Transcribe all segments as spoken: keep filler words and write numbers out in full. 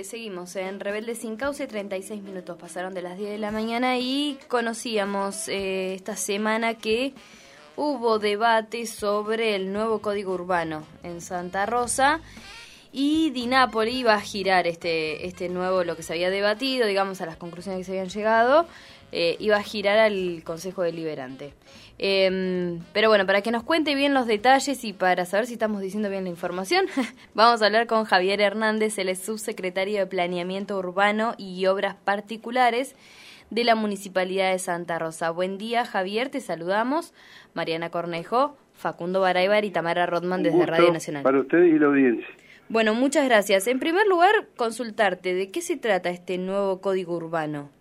seguimos en Rebelde Sin Causa, treinta y seis minutos pasaron de las diez de la mañana y conocíamos eh, esta semana que hubo debate sobre el nuevo Código Urbano en Santa Rosa y Di Napoli iba a girar este, este nuevo, lo que se había debatido, digamos, a las conclusiones que se habían llegado, eh, iba a girar al Consejo Deliberante. Eh, pero bueno, para que nos cuente bien los detalles y para saber si estamos diciendo bien la información, vamos a hablar con Javier Hernández, él es subsecretario de Planeamiento Urbano y Obras Particulares de la Municipalidad de Santa Rosa. Buen día, Javier, te saludamos. Mariana Cornejo, Facundo Baraybar y Tamara Rodman desde Radio Nacional. Para ustedes y la audiencia. Bueno, muchas gracias. En primer lugar, consultarte, ¿de qué se trata este nuevo Código Urbano?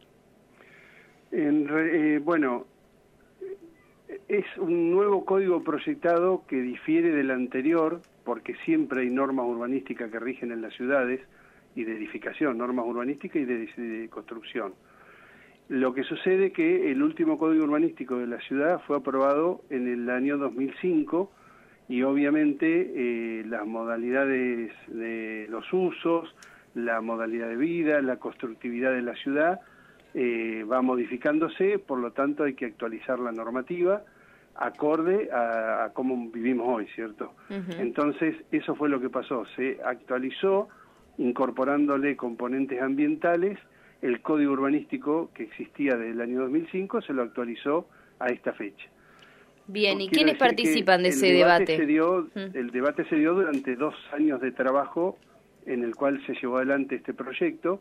En re, eh, bueno, es un nuevo código proyectado que difiere del anterior, porque siempre hay normas urbanísticas que rigen en las ciudades y de edificación, normas urbanísticas y de, de construcción. Lo que sucede es que el último código urbanístico de la ciudad fue aprobado en el año dos mil cinco y obviamente eh, las modalidades de los usos, la modalidad de vida, la constructividad de la ciudad eh, va modificándose, por lo tanto hay que actualizar la normativa acorde a, a cómo vivimos hoy, ¿cierto? Uh-huh. Entonces eso fue lo que pasó, se actualizó incorporándole componentes ambientales. El código urbanístico que existía desde el año dos mil cinco se lo actualizó a esta fecha. Bien, ¿y quiénes participan de ese debate? Se dio, mm. El debate se dio durante dos años de trabajo en el cual se llevó adelante este proyecto.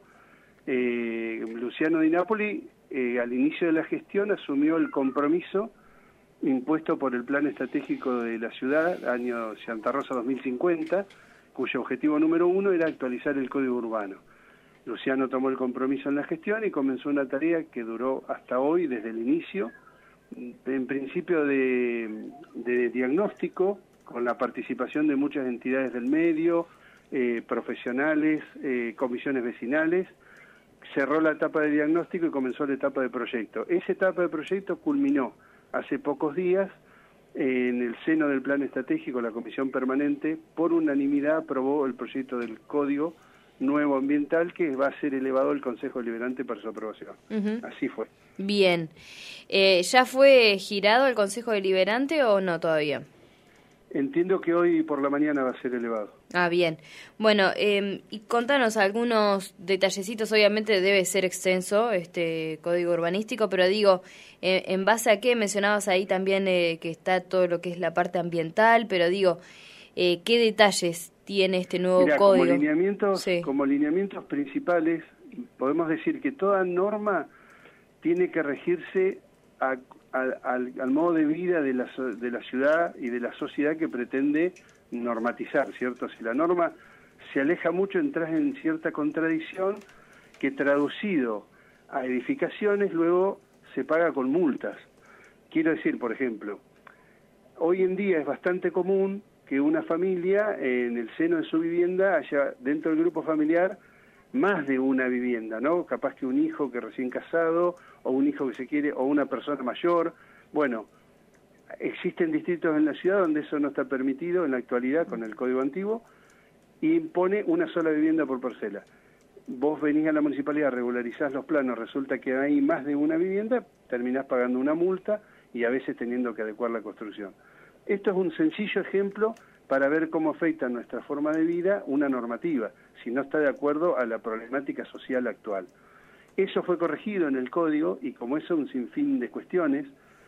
Eh, Luciano Di Napoli, eh, al inicio de la gestión, asumió el compromiso impuesto por el Plan Estratégico de la Ciudad, año Santa Rosa dos mil cincuenta, cuyo objetivo número uno era actualizar el Código Urbano. Luciano tomó el compromiso en la gestión y comenzó una tarea que duró hasta hoy, desde el inicio, en principio de, de diagnóstico, con la participación de muchas entidades del medio, eh, profesionales, eh, comisiones vecinales. Cerró la etapa de diagnóstico y comenzó la etapa de proyecto. Esa etapa de proyecto culminó hace pocos días. Eh, en el seno del Plan Estratégico, la Comisión Permanente, por unanimidad, aprobó el proyecto del Código Nuevo Ambiental, que va a ser elevado al Consejo Deliberante para su aprobación. Uh-huh. Así fue. Bien. Eh, ¿Ya fue girado el Consejo Deliberante o no todavía? Entiendo que hoy por la mañana va a ser elevado. Ah, bien. Bueno, eh, y contanos algunos detallecitos. Obviamente debe ser extenso este código urbanístico, pero digo, eh, ¿en base a qué? Mencionabas ahí también eh, que está todo lo que es la parte ambiental, pero digo, eh, ¿qué detalles tiene este nuevo Mirá, código? Como lineamientos, sí. como lineamientos principales, podemos decir que toda norma tiene que regirse a, a, al, al modo de vida de la, de la ciudad y de la sociedad que pretende normatizar, ¿cierto? Si la norma se aleja mucho, entras en cierta contradicción que traducido a edificaciones luego se paga con multas. Quiero decir, por ejemplo, hoy en día es bastante común que una familia en el seno de su vivienda haya dentro del grupo familiar más de una vivienda, ¿no? Capaz que un hijo que recién casado, o un hijo que se quiere, o una persona mayor. Bueno, existen distritos en la ciudad donde eso no está permitido en la actualidad con el Código Antiguo, y impone una sola vivienda por parcela. Vos venís a la municipalidad, regularizás los planos, resulta que hay más de una vivienda, terminás pagando una multa y a veces teniendo que adecuar la construcción. Esto es un sencillo ejemplo para ver cómo afecta nuestra forma de vida una normativa, si no está de acuerdo a la problemática social actual. Eso fue corregido en el código y como eso un sinfín de cuestiones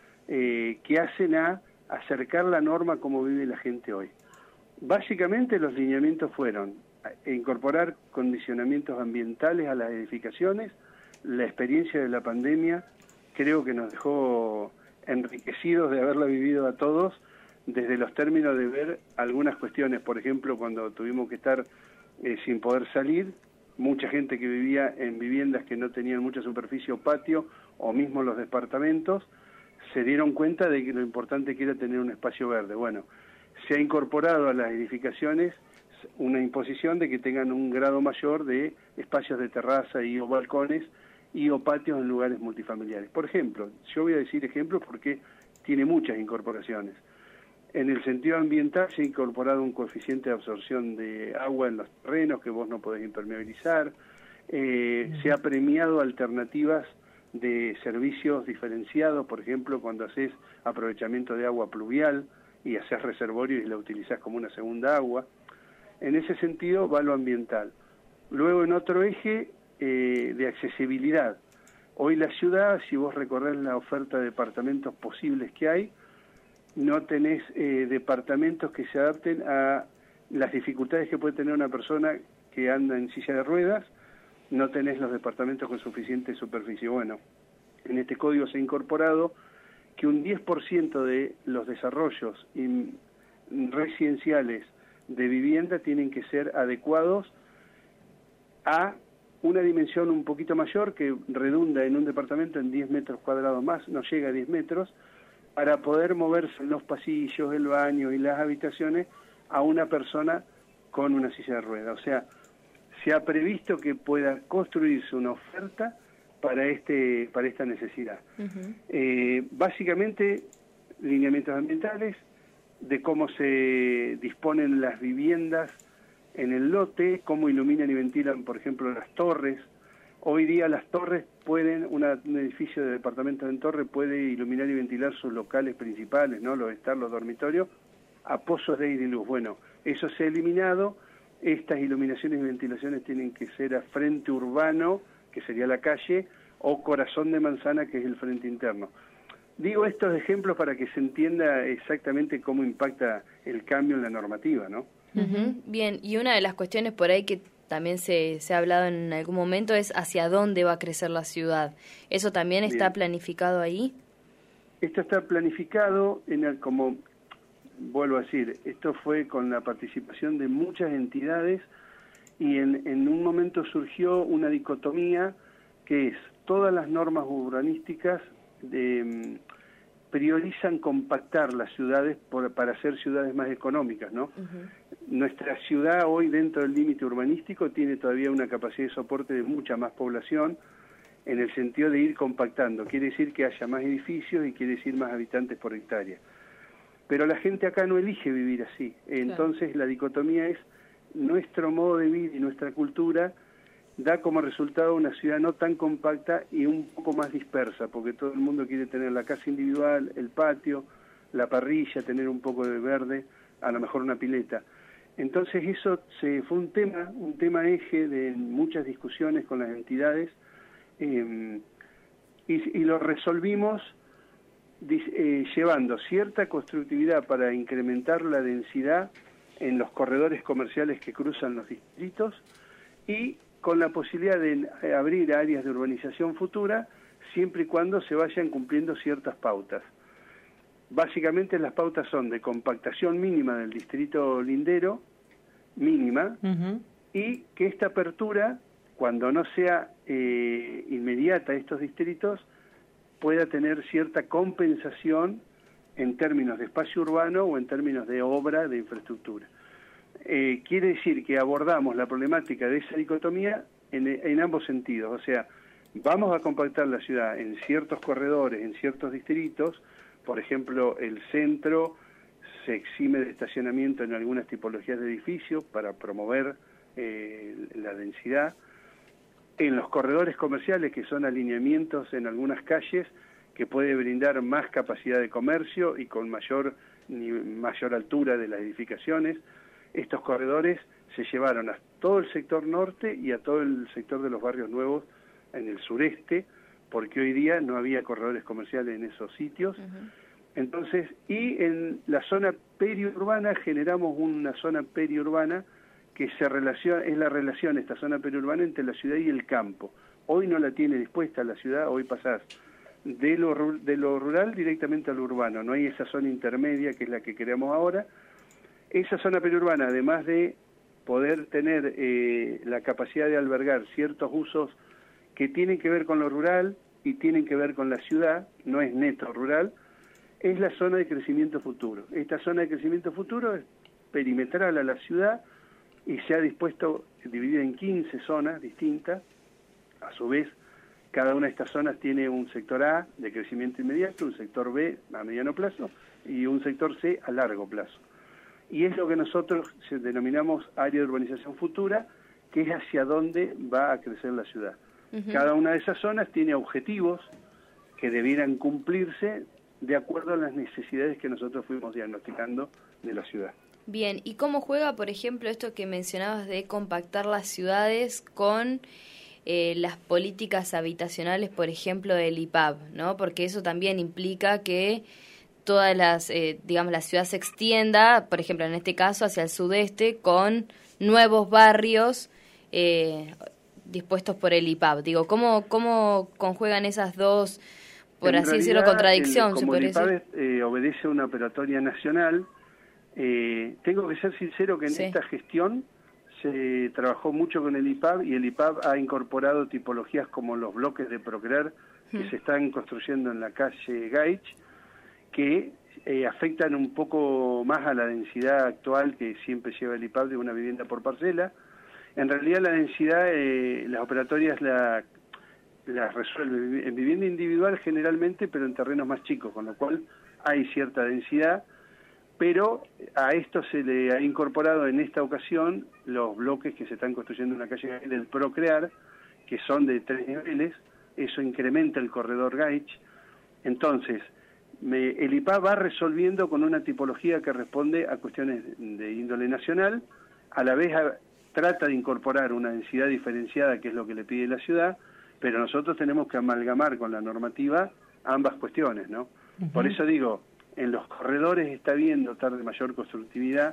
eh, que hacen a acercar la norma a cómo vive la gente hoy. Básicamente los lineamientos fueron incorporar condicionamientos ambientales a las edificaciones. La experiencia de la pandemia creo que nos dejó enriquecidos de haberla vivido a todos, desde los términos de ver algunas cuestiones, por ejemplo, cuando tuvimos que estar eh, sin poder salir, mucha gente que vivía en viviendas que no tenían mucha superficie o patio, o mismo los departamentos, se dieron cuenta de que lo importante que era tener un espacio verde. Bueno, se ha incorporado a las edificaciones una imposición de que tengan un grado mayor de espacios de terraza y o balcones y o patios en lugares multifamiliares. Por ejemplo, yo voy a decir ejemplos porque tiene muchas incorporaciones. En el sentido ambiental se ha incorporado un coeficiente de absorción de agua en los terrenos que vos no podés impermeabilizar. Eh, se ha premiado alternativas de servicios diferenciados, por ejemplo, cuando haces aprovechamiento de agua pluvial y haces reservorio y la utilizás como una segunda agua. En ese sentido va lo ambiental. Luego en otro eje eh, de accesibilidad. Hoy la ciudad, si vos recorres la oferta de departamentos posibles que hay, no tenés eh, departamentos que se adapten a las dificultades que puede tener una persona que anda en silla de ruedas, no tenés los departamentos con suficiente superficie. Bueno, en este código se ha incorporado que un diez por ciento de los desarrollos residenciales de vivienda tienen que ser adecuados a una dimensión un poquito mayor que redunda en un departamento en diez metros cuadrados más, no llega a diez metros, para poder moverse en los pasillos, el baño y las habitaciones a una persona con una silla de ruedas. O sea, se ha previsto que pueda construirse una oferta para este para esta necesidad. Uh-huh. Eh, básicamente, lineamientos ambientales, de cómo se disponen las viviendas en el lote, cómo iluminan y ventilan, por ejemplo, las torres. Hoy día las torres pueden, una, un edificio de departamentos en torre puede iluminar y ventilar sus locales principales, ¿no? Los estar, los dormitorios, a pozos de aire y luz. Bueno, eso se ha eliminado. Estas iluminaciones y ventilaciones tienen que ser a frente urbano, que sería la calle, o corazón de manzana, que es el frente interno. Digo estos ejemplos para que se entienda exactamente cómo impacta el cambio en la normativa, ¿no? Uh-huh. Bien, y una de las cuestiones por ahí que también se, se ha hablado en algún momento es hacia dónde va a crecer la ciudad. ¿Eso también está Bien. planificado ahí? Esto está planificado, en el, como vuelvo a decir, esto fue con la participación de muchas entidades y en, en un momento surgió una dicotomía que es todas las normas urbanísticas de, priorizan compactar las ciudades por, para hacer ciudades más económicas, ¿no? Uh-huh. Nuestra ciudad hoy dentro del límite urbanístico tiene todavía una capacidad de soporte de mucha más población en el sentido de ir compactando. Quiere decir que haya más edificios y quiere decir más habitantes por hectárea. Pero la gente acá no elige vivir así. Entonces claro. La dicotomía es nuestro modo de vida y nuestra cultura da como resultado una ciudad no tan compacta y un poco más dispersa, porque todo el mundo quiere tener la casa individual, el patio, la parrilla, tener un poco de verde, a lo mejor una pileta. Entonces eso se, fue un tema, un tema eje de muchas discusiones con las entidades eh, y, y lo resolvimos eh, llevando cierta constructividad para incrementar la densidad en los corredores comerciales que cruzan los distritos y con la posibilidad de abrir áreas de urbanización futura siempre y cuando se vayan cumpliendo ciertas pautas. Básicamente las pautas son de compactación mínima del distrito lindero, mínima, uh-huh. y que esta apertura, cuando no sea eh, inmediata a estos distritos, pueda tener cierta compensación en términos de espacio urbano o en términos de obra de infraestructura. Eh, quiere decir que abordamos la problemática de esa dicotomía en, en ambos sentidos, o sea, vamos a compactar la ciudad en ciertos corredores, en ciertos distritos, por ejemplo, el centro se exime de estacionamiento en algunas tipologías de edificios para promover eh, la densidad. En los corredores comerciales, que son alineamientos en algunas calles, que puede brindar más capacidad de comercio y con mayor, ni, mayor altura de las edificaciones. Estos corredores se llevaron a todo el sector norte y a todo el sector de los barrios nuevos en el sureste, porque hoy día no había corredores comerciales en esos sitios. Uh-huh. Entonces, y en la zona periurbana generamos una zona periurbana que se relaciona, es la relación, esta zona periurbana, entre la ciudad y el campo. Hoy no la tiene dispuesta la ciudad, hoy pasás de lo, de lo rural directamente a lo urbano, no hay esa zona intermedia que es la que queremos ahora. Esa zona periurbana, además de poder tener eh, la capacidad de albergar ciertos usos que tienen que ver con lo rural y tienen que ver con la ciudad, no es neto rural, es la zona de crecimiento futuro. Esta zona de crecimiento futuro es perimetral a la ciudad y se ha dispuesto, dividida en quince zonas distintas. A su vez, cada una de estas zonas tiene un sector A de crecimiento inmediato, un sector B a mediano plazo y un sector C a largo plazo. Y es lo que nosotros denominamos área de urbanización futura, que es hacia dónde va a crecer la ciudad. Uh-huh. Cada una de esas zonas tiene objetivos que debieran cumplirse de acuerdo a las necesidades que nosotros fuimos diagnosticando de la ciudad. Bien, ¿y cómo juega, por ejemplo, esto que mencionabas de compactar las ciudades con eh, las políticas habitacionales, por ejemplo, del I P A B, ¿no? Porque eso también implica que todas las, eh, digamos, la ciudad se extienda, por ejemplo, en este caso, hacia el sudeste, con nuevos barrios eh, dispuestos por el I P A B. Digo, ¿cómo, cómo conjuegan esas dos, por en así realidad, decirlo, contradicción? El, como el I P A B eh, obedece a una operatoria nacional, eh, tengo que ser sincero que en sí. esta gestión se trabajó mucho con el I P A B y el I P A B ha incorporado tipologías como los bloques de Procrear que hmm. se están construyendo en la calle Gaich, que eh, afectan un poco más a la densidad actual que siempre lleva el I P A B de una vivienda por parcela. En realidad la densidad, eh, las operatorias la, las resuelven en vivienda individual generalmente, pero en terrenos más chicos, con lo cual hay cierta densidad, pero a esto se le ha incorporado en esta ocasión los bloques que se están construyendo en la calle del Procrear, que son de tres niveles, eso incrementa el corredor Gaich. Entonces, me, el I P A B va resolviendo con una tipología que responde a cuestiones de índole nacional, a la vez a, trata de incorporar una densidad diferenciada, que es lo que le pide la ciudad, pero nosotros tenemos que amalgamar con la normativa ambas cuestiones, ¿no? Uh-huh. Por eso digo, en los corredores está bien dotar de mayor constructividad.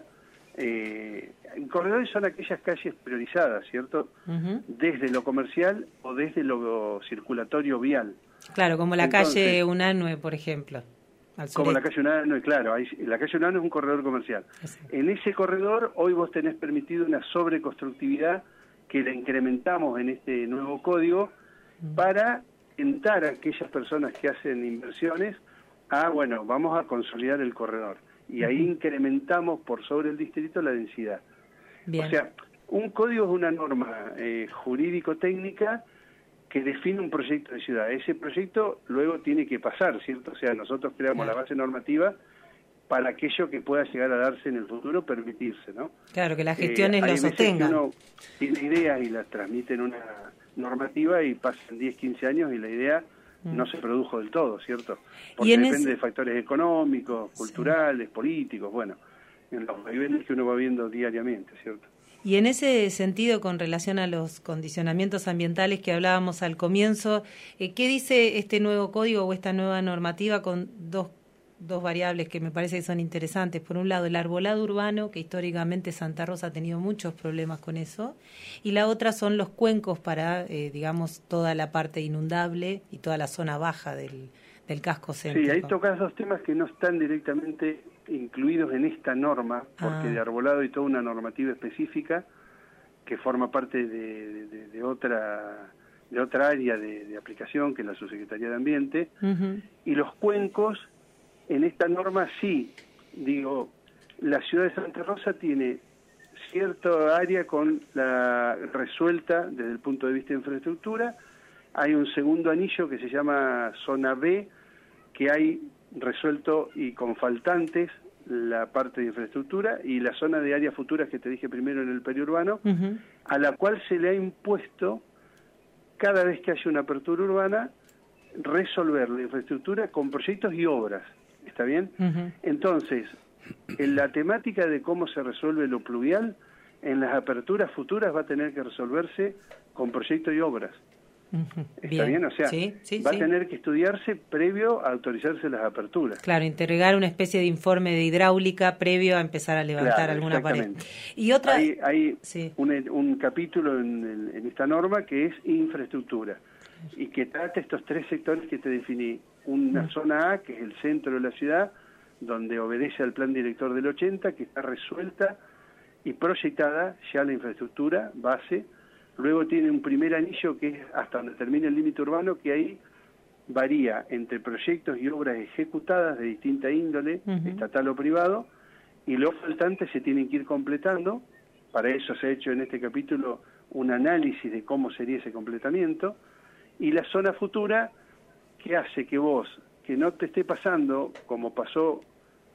Eh, corredores son aquellas calles priorizadas, ¿cierto? Uh-huh. Desde lo comercial o desde lo circulatorio vial. Claro, como la Entonces, calle Unanue, por ejemplo. Al como la calle Unanue, claro, hay, la calle Unanue es un corredor comercial. Sí. En ese corredor hoy vos tenés permitido una sobreconstructividad que la incrementamos en este nuevo código uh-huh. para tentar a aquellas personas que hacen inversiones a, bueno, vamos a consolidar el corredor. Y ahí uh-huh. incrementamos por sobre el distrito la densidad. Bien. O sea, un código es una norma eh, jurídico-técnica que define un proyecto de ciudad. Ese proyecto luego tiene que pasar, ¿cierto? O sea, nosotros creamos claro. la base normativa para aquello que pueda llegar a darse en el futuro, permitirse, ¿no? Claro, que las gestiones eh, lo sostengan. Uno tiene ideas y las transmite en una normativa y pasan diez, quince años y la idea mm. no se produjo del todo, ¿cierto? Porque depende ese... de factores económicos, culturales, sí. políticos, bueno, en los vaivenes que uno va viendo diariamente, ¿cierto? Y en ese sentido, con relación a los condicionamientos ambientales que hablábamos al comienzo, eh, ¿qué dice este nuevo código o esta nueva normativa con dos, dos variables que me parece que son interesantes? Por un lado, el arbolado urbano, que históricamente Santa Rosa ha tenido muchos problemas con eso, y la otra son los cuencos para, eh, digamos, toda la parte inundable y toda la zona baja del, del casco céntrico. Sí, ahí tocas dos temas que no están directamente incluidos en esta norma, porque ah. de arbolado hay toda una normativa específica que forma parte de, de, de otra de otra área de, de aplicación, que es la Subsecretaría de Ambiente, uh-huh. y los cuencos, en esta norma sí, digo, la ciudad de Santa Rosa tiene cierta área con la resuelta desde el punto de vista de infraestructura, hay un segundo anillo que se llama zona B, que hay resuelto y con faltantes la parte de infraestructura, y la zona de áreas futuras que te dije primero en el periurbano, uh-huh. a la cual se le ha impuesto, cada vez que haya una apertura urbana, resolver la infraestructura con proyectos y obras. ¿Está bien? Uh-huh. Entonces, en la temática de cómo se resuelve lo pluvial, en las aperturas futuras va a tener que resolverse con proyectos y obras. Uh-huh. ¿Está bien? bien? O sea, sí, sí, va sí. a tener que estudiarse previo a autorizarse las aperturas. Claro, entregar una especie de informe de hidráulica previo a empezar a levantar claro, alguna pared. Y otra... Hay, hay sí. un, un capítulo en, en esta norma que es infraestructura y que trata estos tres sectores que te definí. Una uh-huh. zona A, que es el centro de la ciudad, donde obedece al plan director del ochenta, que está resuelta y proyectada ya la infraestructura base. Luego tiene un primer anillo que es hasta donde termina el límite urbano, que ahí varía entre proyectos y obras ejecutadas de distinta índole, uh-huh. estatal o privado, y los faltantes se tienen que ir completando. Para eso se ha hecho en este capítulo un análisis de cómo sería ese completamiento. Y la zona futura, que hace que vos, que no te esté pasando, como pasó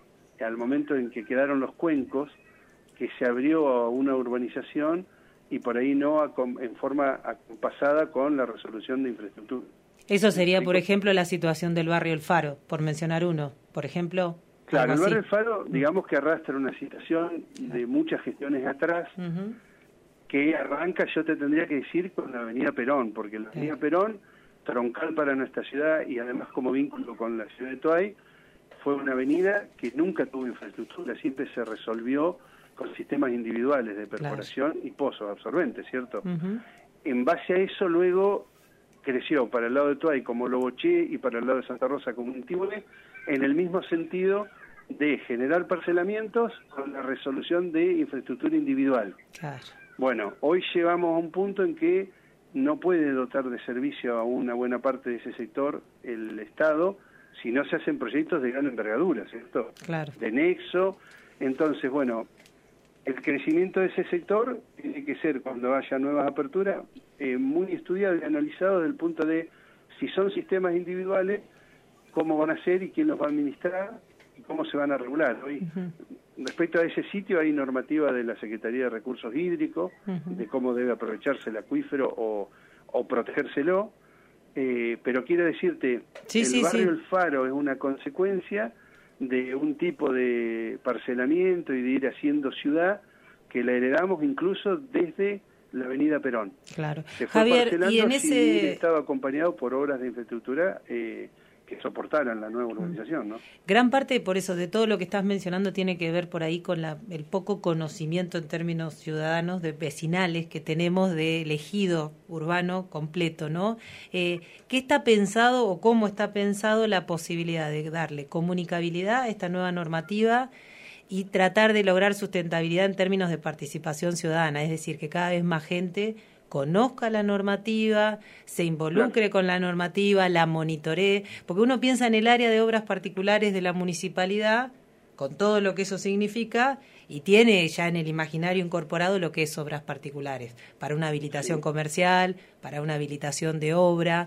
al momento en que quedaron los cuencos, que se abrió a una urbanización y por ahí no a, en forma acompasada con la resolución de infraestructura. Eso sería, por ejemplo, la situación del barrio El Faro, por mencionar uno, por ejemplo. Claro, el barrio El Faro, digamos que arrastra una situación de muchas gestiones atrás, uh-huh. que arranca, yo te tendría que decir, con la avenida Perón, porque la avenida Perón, troncal para nuestra ciudad y además como vínculo con la ciudad de Toay, fue una avenida que nunca tuvo infraestructura, siempre se resolvió con sistemas individuales de perforación, claro, y pozos absorbentes, ¿cierto? Uh-huh. En base a eso luego creció para el lado de Toay como Loboché y para el lado de Santa Rosa como Untibué, en el mismo sentido de generar parcelamientos con la resolución de infraestructura individual. Claro. Bueno, hoy llegamos a un punto en que no puede dotar de servicio a una buena parte de ese sector el Estado si no se hacen proyectos de gran envergadura, ¿cierto? Claro. De nexo. Entonces, bueno, el crecimiento de ese sector tiene que ser, cuando haya nuevas aperturas, eh, muy estudiado y analizado desde el punto de si son sistemas individuales, cómo van a ser y quién los va a administrar y cómo se van a regular. Hoy, uh-huh. respecto a ese sitio, hay normativa de la Secretaría de Recursos Hídricos, uh-huh. de cómo debe aprovecharse el acuífero o, o protegérselo, eh, pero quiero decirte, sí, el sí, barrio sí. El Faro es una consecuencia de un tipo de parcelamiento y de ir haciendo ciudad que la heredamos incluso desde la avenida Perón. Claro. Se fue Javier, parcelando y en sin ese... estaba acompañado por obras de infraestructura eh, que soportaran la nueva urbanización, ¿no? Gran parte, por eso, de todo lo que estás mencionando tiene que ver por ahí con la, el poco conocimiento en términos ciudadanos, de vecinales que tenemos de ejido urbano completo, ¿no? Eh, ¿Qué está pensado o cómo está pensado la posibilidad de darle comunicabilidad a esta nueva normativa y tratar de lograr sustentabilidad en términos de participación ciudadana? Es decir, que cada vez más gente conozca la normativa, se involucre claro. con la normativa, la monitoree, porque uno piensa en el área de obras particulares de la municipalidad, con todo lo que eso significa, y tiene ya en el imaginario incorporado lo que es obras particulares, para una habilitación sí. comercial, para una habilitación de obra.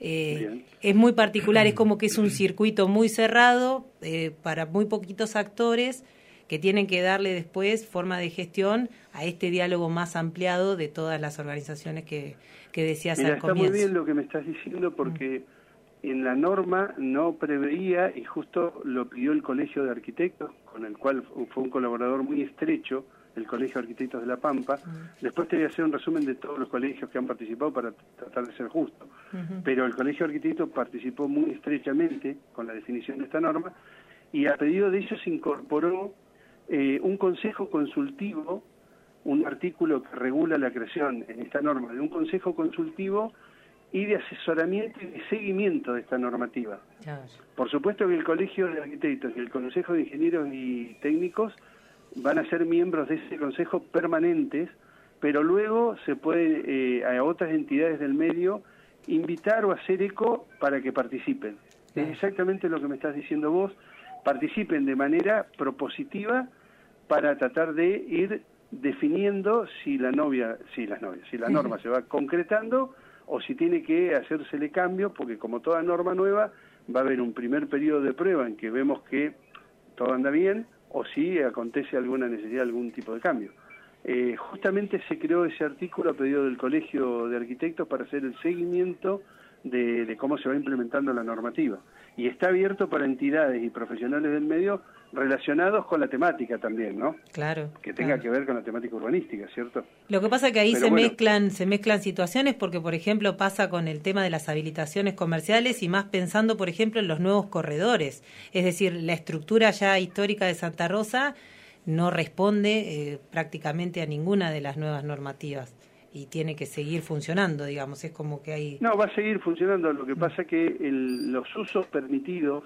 Eh, es muy particular, es como que es un circuito muy cerrado, eh, para muy poquitos actores, que tienen que darle después forma de gestión a este diálogo más ampliado de todas las organizaciones que, que decías Mira, al comienzo. Está muy bien lo que me estás diciendo porque mm. en la norma no preveía, y justo lo pidió el Colegio de Arquitectos, con el cual fue un colaborador muy estrecho, el Colegio de Arquitectos de La Pampa. Mm. Después te voy a hacer un resumen de todos los colegios que han participado para tratar de ser justo. Uh-huh. Pero el Colegio de Arquitectos participó muy estrechamente con la definición de esta norma y a pedido de ellos se incorporó Eh, un consejo consultivo, un artículo que regula la creación en esta norma de un consejo consultivo y de asesoramiento y de seguimiento de esta normativa. Yes. Por supuesto que el Colegio de Arquitectos y el Consejo de Ingenieros y Técnicos van a ser miembros de ese consejo permanentes, pero luego se puede eh, a otras entidades del medio invitar o hacer eco para que participen. Yes. Es exactamente lo que me estás diciendo vos. Participen de manera propositiva para tratar de ir definiendo si la novia, si las novias, si la norma se va concretando o si tiene que hacérsele cambio, porque como toda norma nueva va a haber un primer periodo de prueba en que vemos que todo anda bien o si acontece alguna necesidad, algún tipo de cambio. Eh, justamente se creó ese artículo a pedido del Colegio de Arquitectos para hacer el seguimiento de, de cómo se va implementando la normativa. Y está abierto para entidades y profesionales del medio relacionados con la temática también, ¿no? Claro. Que tenga claro. que ver con la temática urbanística, ¿cierto? Lo que pasa es que ahí Pero se bueno, mezclan se mezclan situaciones porque, por ejemplo, pasa con el tema de las habilitaciones comerciales y más pensando, por ejemplo, en los nuevos corredores. Es decir, la estructura ya histórica de Santa Rosa no responde eh, prácticamente a ninguna de las nuevas normativas. Y tiene que seguir funcionando, digamos, es como que hay... No, va a seguir funcionando, lo que pasa es que el, los usos permitidos,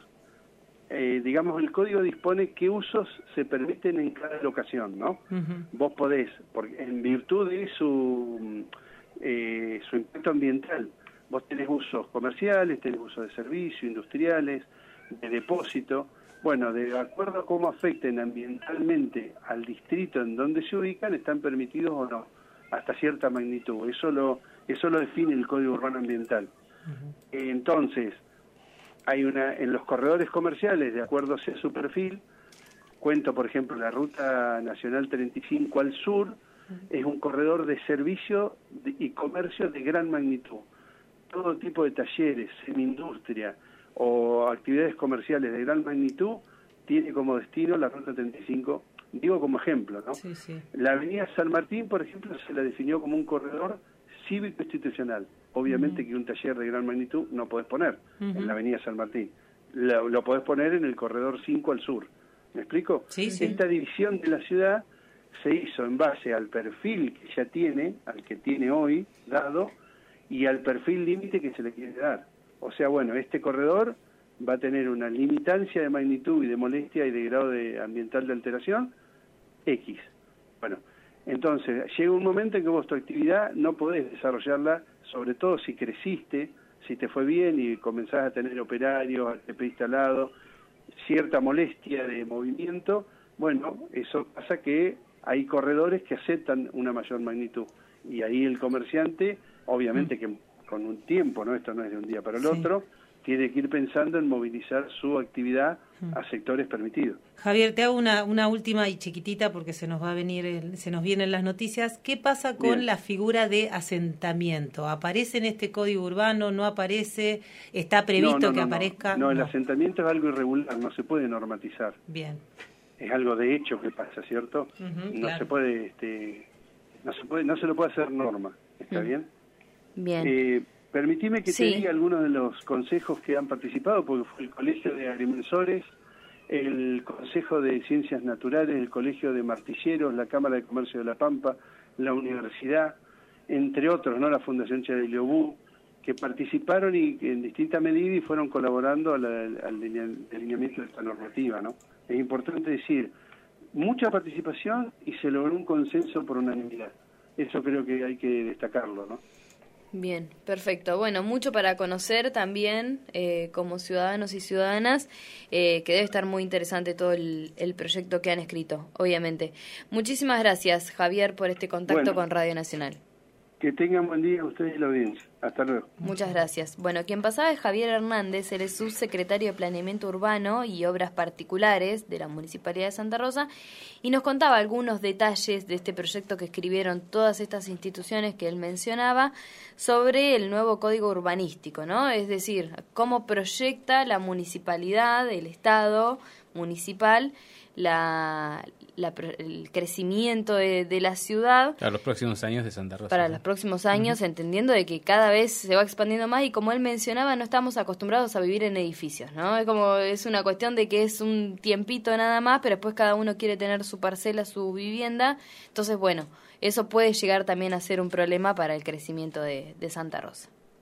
eh, digamos, el código dispone qué usos se permiten en cada locación, ¿no? Uh-huh. Vos podés, porque en virtud de su, eh, su impacto ambiental, vos tenés usos comerciales, tenés usos de servicio, industriales, de depósito. Bueno, de acuerdo a cómo afecten ambientalmente al distrito en donde se ubican, están permitidos o no, hasta cierta magnitud. Eso lo eso lo define el Código Urbano Ambiental. Uh-huh. Entonces, hay una en los corredores comerciales, de acuerdo a su perfil, Cuento, por ejemplo, la Ruta Nacional treinta y cinco al sur, es un corredor de servicio y comercio de gran magnitud. Todo tipo de talleres, semi-industria o actividades comerciales de gran magnitud tiene como destino la Ruta treinta y cinco, digo como ejemplo, ¿no? Sí, sí. La Avenida San Martín, por ejemplo, se la definió como un corredor cívico-institucional. Obviamente uh-huh. que un taller de gran magnitud no podés poner uh-huh. en la Avenida San Martín. Lo, lo podés poner en el corredor cinco al sur. ¿Me explico? Sí, sí. Esta división de la ciudad se hizo en base al perfil que ya tiene, al que tiene hoy dado, y al perfil límite que se le quiere dar. O sea, bueno, este corredor va a tener una limitancia de magnitud y de molestia y de grado de ambiental de alteración X. Bueno, entonces llega un momento en que vos tu actividad no podés desarrollarla, sobre todo si creciste, si te fue bien y comenzás a tener operarios, a T P instalado, cierta molestia de movimiento. Bueno, eso pasa que hay corredores que aceptan una mayor magnitud y ahí el comerciante, obviamente mm. que con un tiempo, no, esto no es de un día para el sí. otro, tiene que ir pensando en movilizar su actividad a sectores permitidos. Javier, te hago una, una última y chiquitita porque se nos va a venir, el, se nos vienen las noticias. ¿Qué pasa con Bien. la figura de asentamiento? ¿Aparece en este código urbano? ¿No aparece? ¿Está previsto no, no, que no, aparezca? No, no, el asentamiento es algo irregular, no se puede normatizar. Bien. Es algo de hecho que pasa, ¿cierto? Uh-huh, no claro. se puede, este, no se puede, no se lo puede hacer norma. ¿Está uh-huh. bien? Bien. Eh, Permitime que sí. te diga algunos de los consejos que han participado, porque fue el Colegio de Agrimensores, el Consejo de Ciencias Naturales, el Colegio de Martilleros, la Cámara de Comercio de La Pampa, la Universidad, entre otros, ¿no? La Fundación Chadeliobú, que participaron y en distinta medida y fueron colaborando al, al delineamiento de esta normativa, ¿no? Es importante decir, mucha participación y se logró un consenso por unanimidad. Eso creo que hay que destacarlo, ¿no? Bien, perfecto. Bueno, mucho para conocer también eh, como ciudadanos y ciudadanas, eh, que debe estar muy interesante todo el, el proyecto que han escrito, obviamente. Muchísimas gracias, Javier, por este contacto bueno, con Radio Nacional. Que tengan buen día ustedes y la audiencia. Hasta luego. Muchas gracias. Bueno, quien pasaba es Javier Hernández, él es subsecretario de Planeamiento Urbano y Obras Particulares de la Municipalidad de Santa Rosa, y nos contaba algunos detalles de este proyecto que escribieron todas estas instituciones que él mencionaba sobre el nuevo Código Urbanístico, ¿no? Es decir, cómo proyecta la municipalidad, el Estado municipal, la, la, el crecimiento de, de la ciudad para los próximos años de Santa Rosa. Para ¿no? los próximos años, uh-huh. entendiendo de que cada vez se va expandiendo más y como él mencionaba, no estamos acostumbrados a vivir en edificios, ¿no? Es como, es una cuestión de que es un tiempito nada más, pero después cada uno quiere tener su parcela, su vivienda. Entonces, bueno, eso puede llegar también a ser un problema para el crecimiento de, de Santa Rosa.